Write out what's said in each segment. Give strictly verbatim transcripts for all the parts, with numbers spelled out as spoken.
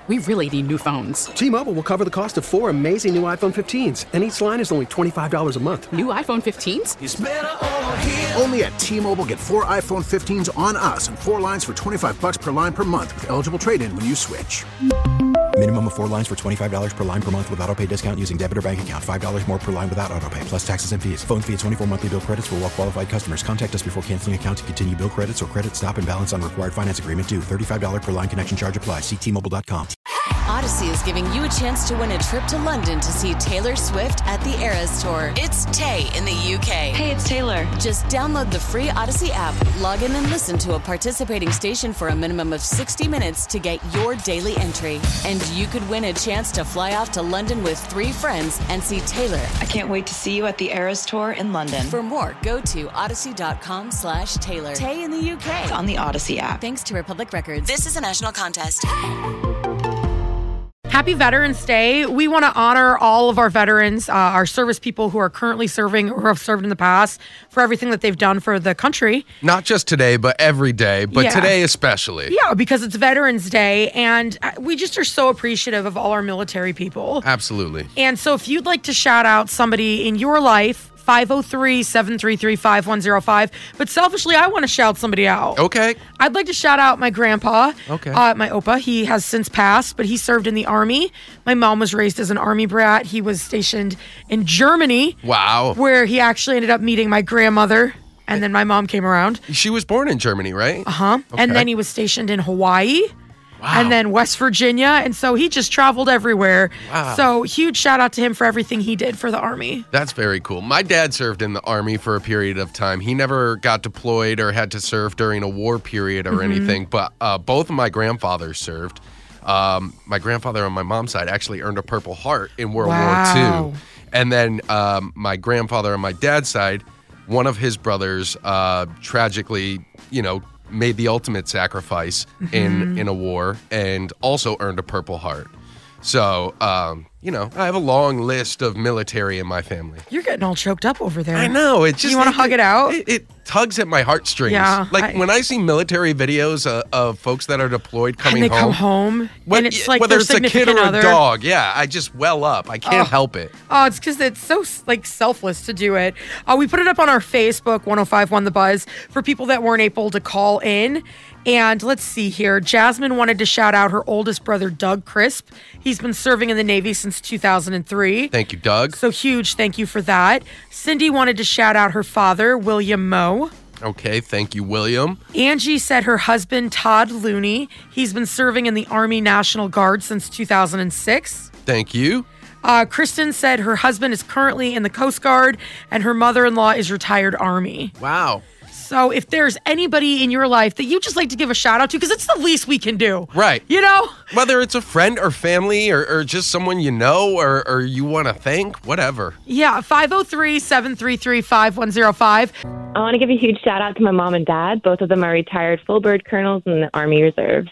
We really need new phones. T-Mobile will cover the cost of four amazing new iPhone fifteens, and each line is only twenty-five dollars a month. New iPhone fifteens? It's better over here. Only at T-Mobile, get four iPhone fifteens on us and four lines for twenty-five dollars per line per month with eligible trade-in when you switch. Minimum of four lines for twenty-five dollars per line per month with autopay discount using debit or bank account. five dollars more per line without autopay, plus taxes and fees. Phone fee at twenty-four monthly bill credits for well-qualified customers. Contact us before canceling account to continue bill credits or credit stop and balance on required finance agreement due. thirty-five dollars per line connection charge applies. See T Mobile dot com. Odyssey is giving you a chance to win a trip to London to see Taylor Swift at the Eras Tour. It's Tay in the U K. Hey, it's Taylor. Just download the free Odyssey app, log in and listen to a participating station for a minimum of sixty minutes to get your daily entry. And you could win a chance to fly off to London with three friends and see Taylor. I can't wait to see you at the Eras Tour in London. For more, go to odyssey.com slash Taylor. Tay in the U K. It's on the Odyssey app. Thanks to Republic Records. This is a national contest. Happy Veterans Day. We want to honor all of our veterans, uh, our service people who are currently serving or have served in the past for everything that they've done for the country. Not just today, but every day, but Yeah. today especially. Yeah, because it's Veterans Day, and we just are so appreciative of all our military people. Absolutely. And so if you'd like to shout out somebody in your life, five oh three, seven three three, five one oh five. But selfishly, I want to shout somebody out. Okay. I'd like to shout out my grandpa. Okay. Uh, my Opa. He has since passed, but he served in the Army. My mom was raised as an Army brat. He was stationed in Germany. Wow. Where he actually ended up meeting my grandmother. And then my mom came around. She was born in Germany, right? Uh-huh. Okay. And then he was stationed in Hawaii. Wow. And then West Virginia. And so he just traveled everywhere. Wow. So huge shout out to him for everything he did for the Army. That's very cool. My dad served in the Army for a period of time. He never got deployed or had to serve during a war period or Mhm. anything, but uh, both of my grandfathers served. Um, my grandfather on my mom's side actually earned a Purple Heart in World Wow. War Two. And then um, my grandfather on my dad's side, one of his brothers uh, tragically, you know, made the ultimate sacrifice in, Mhm. in a war and also earned a Purple Heart. So, um, you know, I have a long list of military in my family. You're getting all choked up over there. I know. It just You want to hug it out? It, it tugs at my heartstrings. Yeah, Like I- when I see military videos uh, of folks that are deployed coming and they home. come home, when- and it's like whether their it's a kid significant or other. a dog, yeah, I just well up. I can't Oh. help it. Oh, it's because it's so like selfless to do it. Uh, we put it up on our Facebook, one oh five one The Buzz, for people that weren't able to call in. And let's see here. Jasmine wanted to shout out her oldest brother, Doug Crisp. He's been serving in the Navy since two thousand three. Thank you, Doug. So huge thank you for that. Cindy wanted to shout out her father, William Moe. Okay, thank you, William. Angie said her husband, Todd Looney. He's been serving in the Army National Guard since two thousand six. Thank you. Uh, Kristen said her husband is currently in the Coast Guard and her mother-in-law is retired Army. Wow. So if there's anybody in your life that you just like to give a shout out to, because it's the least we can do. Right. You know? Whether it's a friend or family or, or just someone you know or, or you want to thank, whatever. Yeah, five oh three, seven three three, five one oh five. I want to give a huge shout out to my mom and dad. Both of them are retired full bird colonels in the Army Reserve.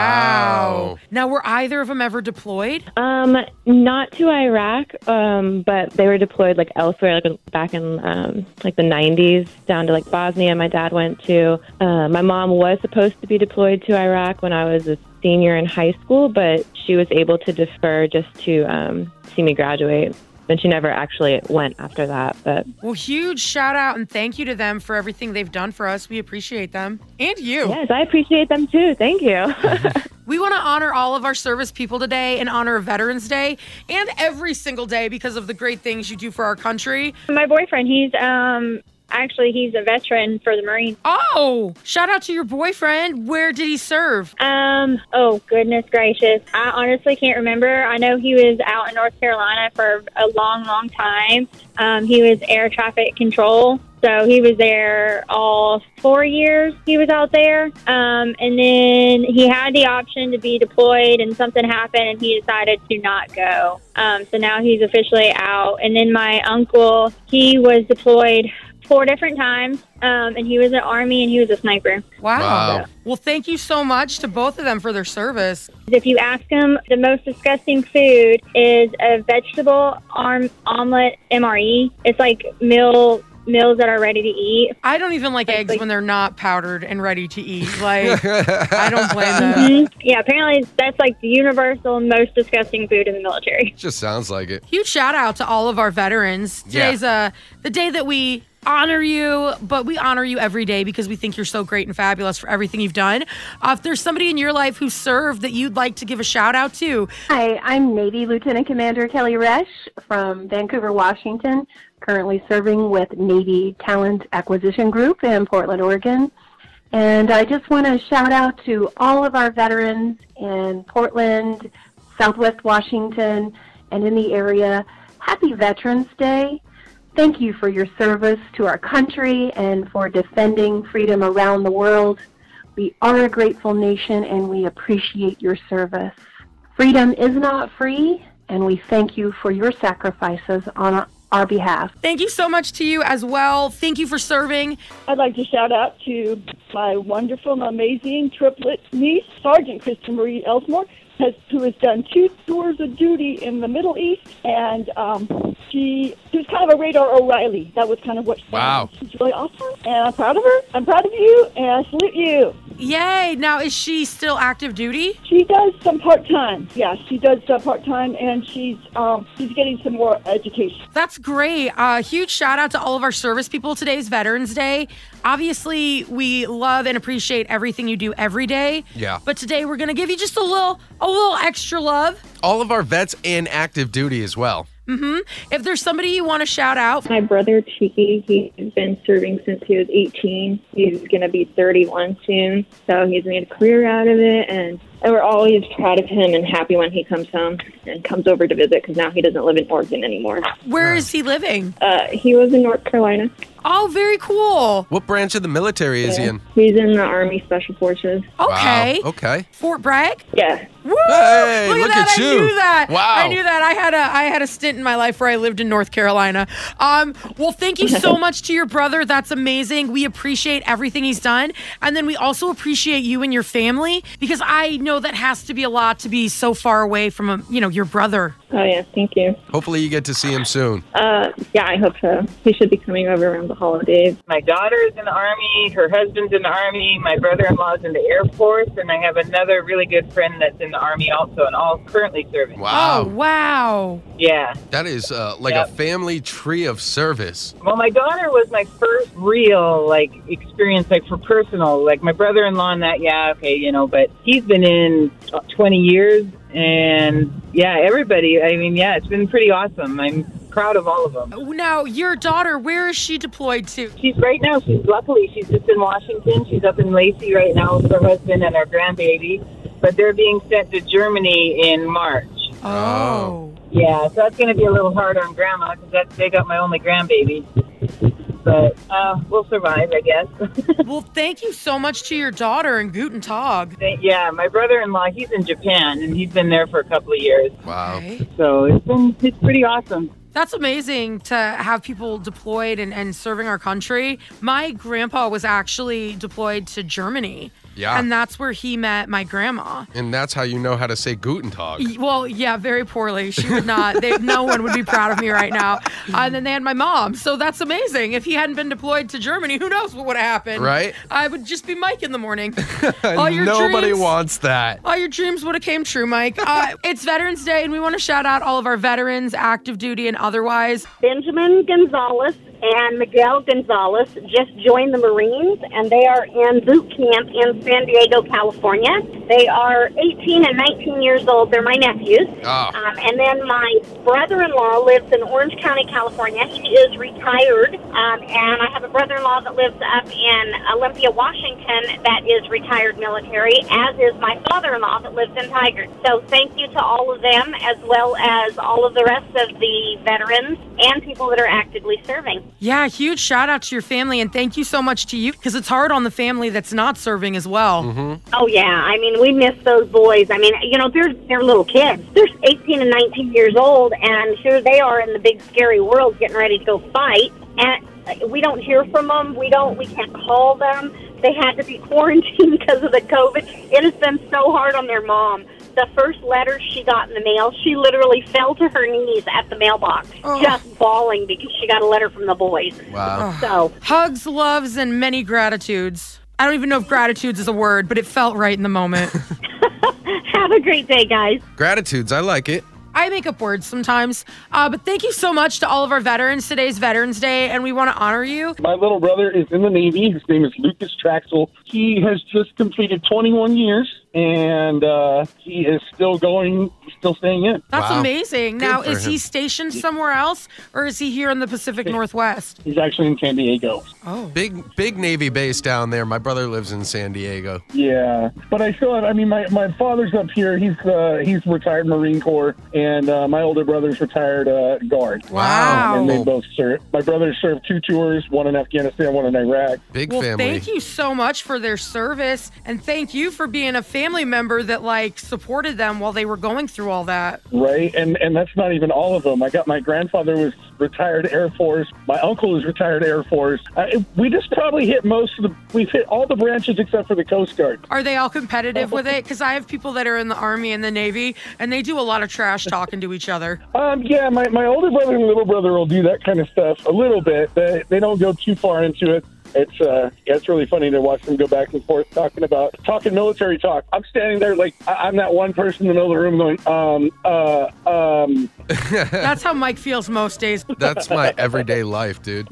Wow. Now, were either of them ever deployed? Um, not to Iraq, um, but they were deployed like elsewhere, like back in um, like the nineties, down to like Bosnia. My dad went to. Uh, my mom was supposed to be deployed to Iraq when I was a senior in high school, but she was able to defer just to um, see me graduate. And she never actually went after that. But Well, huge shout out and thank you to them for everything they've done for us. We appreciate them. And you. yes, I appreciate them too. Thank you. We want to honor all of our service people today in honor of Veterans Day and every single day because of the great things you do for our country. My boyfriend, he's um actually he's a veteran for the Marines. Oh, shout out to your boyfriend. Where did he serve? Um, oh goodness gracious. I honestly can't remember. I know he was out in North Carolina for a long, long time. Um, he was air traffic control. So he was there all four years he was out there. Um, and then he had the option to be deployed and something happened and he decided to not go. Um, so now he's officially out. And then my uncle, he was deployed four different times. Um, and he was in the Army and he was a sniper. Wow. Wow. Well, thank you so much to both of them for their service. If you ask him, the most disgusting food is a vegetable arm omelet M R E. It's like meal meals that are ready to eat. I don't even like, like eggs like, when they're not powdered and ready to eat. Like, I don't blame them. Mm-hmm. Yeah, apparently that's like the universal most disgusting food in the military. Just sounds like it. Huge shout out to all of our veterans. Today's yeah. uh, the day that we honor you, but we honor you every day because we think you're so great and fabulous for everything you've done. Uh, if there's somebody in your life who served that you'd like to give a shout out to. Hi, I'm Navy Lieutenant Commander Kelly Resch from Vancouver, Washington, currently serving with Navy Talent Acquisition Group in Portland, Oregon. And I just want to shout out to all of our veterans in Portland, Southwest Washington, and in the area. Happy Veterans Day. Thank you for your service to our country and for defending freedom around the world. We are a grateful nation and we appreciate your service. Freedom is not free, and we thank you for your sacrifices on our behalf. Thank you so much to you as well. Thank you for serving. I'd like to shout out to my wonderful and amazing triplet niece, Sergeant Kristen Marie Elsmore, has, who has done two tours of duty in the Middle East, and um, she, she was kind of a Radar O'Reilly. That was kind of what she Wow. did. She's really awesome, and I'm proud of her. I'm proud of you, and I salute you. Yay! Now, is she still active duty? She does some part-time. Yeah, she does some part-time, and she's um, she's getting some more education. That's great. Uh, huge shout out to all of our service people. Today's Veterans Day. Obviously, we love and appreciate everything you do every day. Yeah. But today we're going to give you just a little, a little extra love. All of our vets in active duty as well. Mm-hmm. If there's somebody you want to shout out. My brother, Cheeky, he's been serving since he was eighteen. He's going to be thirty-one soon. So he's made a career out of it. And we're always proud of him and happy when he comes home and comes over to visit because now he doesn't live in Oregon anymore. Where is he living? Uh, he lives in North Carolina. Oh, very cool. What branch of the military is yeah. he in? He's in the Army Special Forces. Okay. Wow. Okay. Fort Bragg? Yeah. Woo! Hey, look, look at, that. at you. I knew that. Wow. I knew that. I had a I had a stint in my life where I lived in North Carolina. Um, well, thank you so much to your brother. That's amazing. We appreciate everything he's done. And then we also appreciate you and your family because I know that has to be a lot to be so far away from, a, you know, your brother. Oh, yeah. Thank you. Hopefully you get to see him soon. Uh, yeah, I hope so. He should be coming over around the holidays. My daughter is in the Army. Her husband's in the Army. My brother-in-law is in the Air Force. And I have another really good friend that's in the Army also and all currently serving. Wow. Oh, wow. Yeah. That is uh, like Yep. a family tree of service. Well, my daughter was my first real, like, experience, like, for personal. Like, my brother-in-law and that, yeah, okay, you know, but he's been in twenty years. And, yeah, everybody, I mean, yeah, it's been pretty awesome. I'm proud of all of them. Now, your daughter, where is she deployed to? She's right now, she's luckily, she's just in Washington. She's up in Lacey right now with her husband and her grandbaby. But they're being sent to Germany in March. Oh. Yeah, so that's going to be a little hard on Grandma because that's they got my only grandbaby. But uh, we'll survive, I guess. Well, thank you so much to your daughter and Guten Tag. Yeah, my brother-in-law, he's in Japan, and he's been there for a couple of years. Wow. Okay. So it's been it's pretty awesome. That's amazing to have people deployed and, and serving our country. My grandpa was actually deployed to Germany. Yeah. And that's where he met my grandma. And that's how you know how to say Guten Tag. Y- Well, yeah, very poorly. She would not, they, no one would be proud of me right now. Uh, and then they had my mom. So that's amazing. If he hadn't been deployed to Germany, who knows what would have happened? Right? I would just be Mike in the morning. All your Nobody dreams, wants that. All your dreams would have came true, Mike. Uh, it's Veterans Day, and we want to shout out all of our veterans, active duty and otherwise. Benjamin Gonzalez and Miguel Gonzalez just joined the Marines, and they are in boot camp in San Diego, California. They are eighteen and nineteen years old. They're my nephews. Oh. Um, and then my brother-in-law lives in Orange County, California. He is retired. Um, and I have a brother-in-law that lives up in Olympia, Washington, that is retired military, as is my father-in-law that lives in Tigard. So thank you to all of them, as well as all of the rest of the veterans and people that are actively serving. Yeah, huge shout out to your family, and thank you so much to you, because it's hard on the family that's not serving as well. Mm-hmm. Oh, yeah. I mean, we miss those boys. I mean, you know, they're, they're little kids. They're eighteen and nineteen years old, and here they are in the big, scary world getting ready to go fight. And we don't hear from them. We don't, we can't call them. They had to be quarantined because of the COVID. It has been so hard on their mom. the first letter she got in the mail, she literally fell to her knees at the mailbox, Oh. just bawling because she got a letter from the boys. Wow. So, Hugs, loves, and many gratitudes. I don't even know if gratitudes is a word, but it felt right in the moment. have a great day, guys. Gratitudes. I like it. I make up words sometimes. Uh, but thank you so much to all of our veterans. Today's Veterans Day, and we want to honor you. My little brother is in the Navy. His name is Lucas Traxel. He has just completed twenty-one years, and uh, he is still going, still staying in. That's Wow. amazing. Good Now, for is he him. stationed somewhere else, or is he here in the Pacific Northwest? He's actually in San Diego. Oh. Big, big Navy base down there. My brother lives in San Diego. Yeah, but I still have, I mean, my, my father's up here. He's uh, he's retired Marine Corps, and uh, my older brother's retired uh, Guard. Wow. And they both served. My brother served two tours, one in Afghanistan, one in Iraq. Big Well, family. thank you so much for their service, and thank you for being a family member that, like, supported them while they were going through all that. Right, and and that's not even all of them. I got my grandfather was retired Air Force. My uncle is retired Air Force. I, we just probably hit most of the. We've hit all the branches except for the Coast Guard. Are they all competitive with it? Because I have people that are in the Army and the Navy, and they do a lot of trash talking to each other. Um, yeah, my, my older brother and little brother will do that kind of stuff a little bit. They they don't go too far into it. It's uh, yeah, it's really funny to watch them go back and forth talking about talking military talk. I'm standing there like I, I'm that one person in the middle of the room going, um, uh, um. That's how Mike feels most days. That's my everyday life, dude.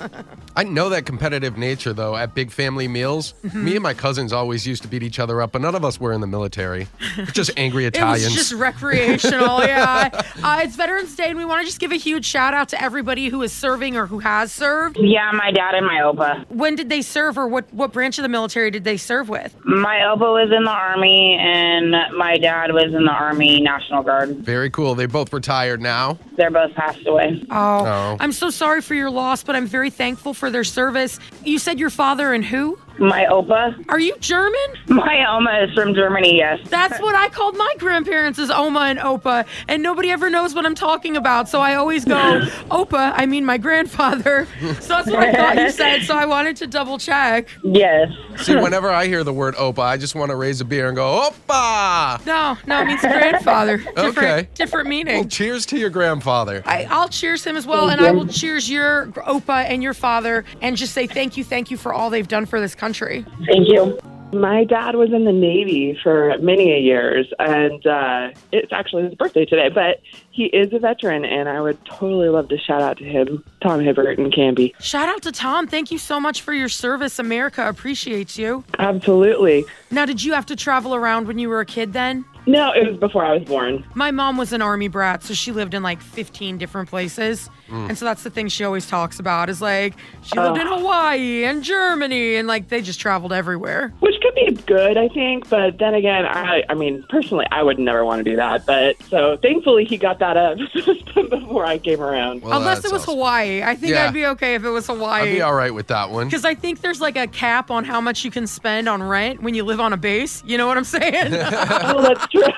I know that competitive nature, though, at big family meals. Mhm. Me and my cousins always used to beat each other up, but none of us were in the military. We're just angry It Italians. was just recreational, yeah. Uh, it's Veterans Day, and we want to just give a huge shout out to everybody who is serving or who has served. Yeah, my dad and my Opa. When did they serve, or what, what branch of the military did they serve with? My Opa was in the Army, and my dad was in the Army National Guard. Very cool. They both retired now. They're both passed away. Oh, Oh. I'm so sorry for your loss, but I'm very thankful for their service. You said your father and who? My Opa. Are you German? My Oma is from Germany, yes. That's what I called my grandparents as Oma and Opa, and nobody ever knows what I'm talking about, so I always go, Opa, I mean my grandfather. So that's what I thought you said, so I wanted to double check. Yes. See, whenever I hear the word Opa, I just want to raise a beer and go, Opa! No, no, it means grandfather. Different, Okay. different meaning. Well, cheers to your grandfather. I, I'll cheers him as well, and I will cheers your Opa and your father and just say thank you, thank you for all they've done for this country. Thank you. My dad was in the Navy for many a years, and uh, it's actually his birthday today, but he is a veteran, and I would totally love to shout out to him, Tom Hibbert in Canby. Shout out to Tom. Thank you so much for your service. America appreciates you. Absolutely. Now, did you have to travel around when you were a kid then? No, it was before I was born. My mom was an Army brat, so she lived in like fifteen different places. Mm. And so that's the thing she always talks about is like, she lived Oh. in Hawaii and Germany, and like they just traveled everywhere. Which could be good, I think, but then again, I I mean, personally, I would never want to do that, but so thankfully he got that out of the system before I came around. Well, Unless that's it was awesome. Hawaii. I think Yeah. I'd be okay if it was Hawaii. I'd be all right with that one. Because I think there's like a cap on how much you can spend on rent when you live on a base. You know what I'm saying? Oh, that's true.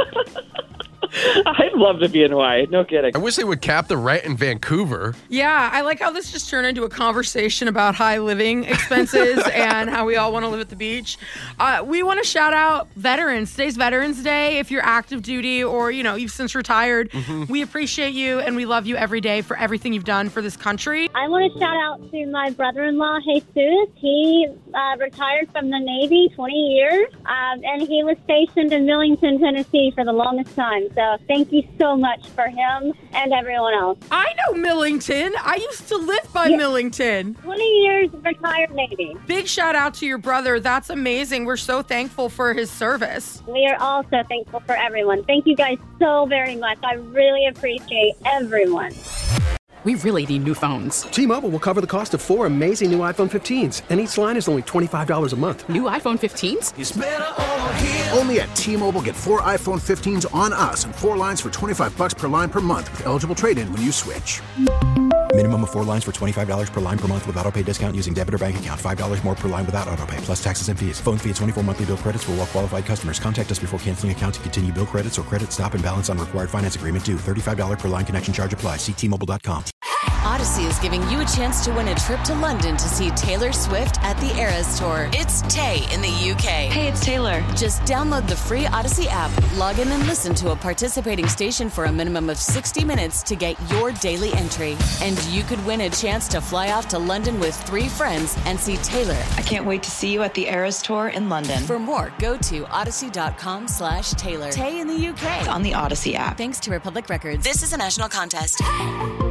I'd love to be in Hawaii. No kidding. I wish they would cap the rent in Vancouver. Yeah, I like how this just turned into a conversation about high living expenses and how we all want to live at the beach. Uh, we want to shout out veterans. Today's Veterans Day. If you're active duty or, you know, you've since retired, Mhm. we appreciate you and we love you every day for everything you've done for this country. I want to shout out to my brother-in-law, Jesus. He uh, retired from the Navy twenty years, um, and he was stationed in Millington, Tennessee for the longest time. So thank you so much for him and everyone else. I know Millington. I used to live by Yeah. Millington. twenty years retired Navy. Big shout out to your brother. That's amazing. We're so thankful for his service. We are also thankful for everyone. Thank you guys so very much. I really appreciate everyone. We really need new phones. T-Mobile will cover the cost of four amazing new iPhone fifteens, and each line is only twenty-five dollars a month. New iPhone fifteens? Only at T-Mobile, get four iPhone fifteens on us and four lines for twenty-five bucks per line per month with eligible trade-in when you switch. Minimum of four lines for twenty-five dollars per line per month with autopay discount using debit or bank account. five dollars more per line without autopay, plus taxes and fees. Phone fee at twenty-four monthly bill credits for well-qualified customers. Contact us before canceling account to continue bill credits or credit stop and balance on required finance agreement due. thirty-five dollars per line connection charge applies. See T Mobile dot com. Odyssey is giving you a chance to win a trip to London to see Taylor Swift at the Eras Tour. It's Tay in the U K. Hey, it's Taylor. Just download the free Odyssey app, log in and listen to a participating station for a minimum of sixty minutes to get your daily entry. And you could win a chance to fly off to London with three friends and see Taylor. I can't wait to see you at the Eras Tour in London. For more, go to odyssey.com slash Taylor. Tay in the U K. It's on the Odyssey app. Thanks to Republic Records. This is a national contest.